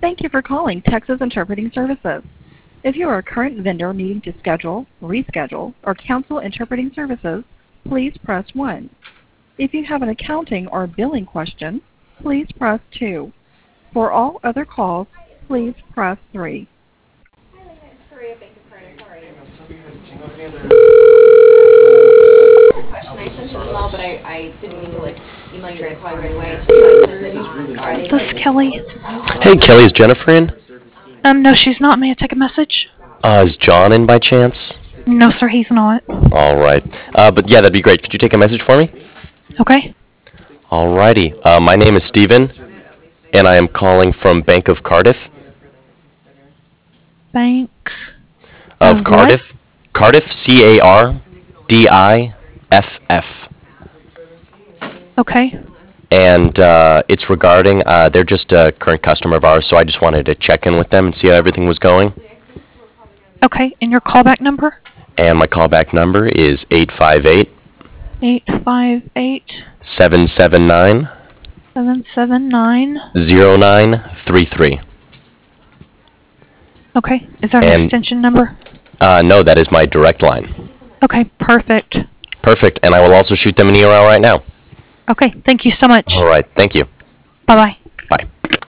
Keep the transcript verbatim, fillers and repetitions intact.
Thank you for calling Texas Interpreting Services. If you are a current vendor needing to schedule, reschedule, or cancel interpreting services, please press one. If you have an accounting or billing question, please press two. For all other calls, please press three. Question. I sent you an email, but I, I didn't mean to like email you right away right away. So I sent it on Friday. This is Kelly. Hey, Kelly, is Jennifer in? Um, no, she's not. May I take a message? Uh, is John in by chance? No, sir, he's not. All right. Uh, but yeah, that'd be great. Could you take a message for me? Okay. Alrighty. Uh, my name is Steven, and I am calling from Bank of Cardiff. Bank Of Of Cardiff. Cardiff, C A R D I F F. Okay. And uh, it's regarding, uh, they're just a current customer of ours, so I just wanted to check in with them and see how everything was going. Okay, and your callback number? And my callback number is eight five eight, eight five eight, seven seven nine, seven seven nine. zero nine three three. Okay, is there an And- extension number? Uh, no, that is my direct line. Okay, perfect. Perfect, and I will also shoot them an email right now. Okay, thank you so much. All right, thank you. Bye-bye.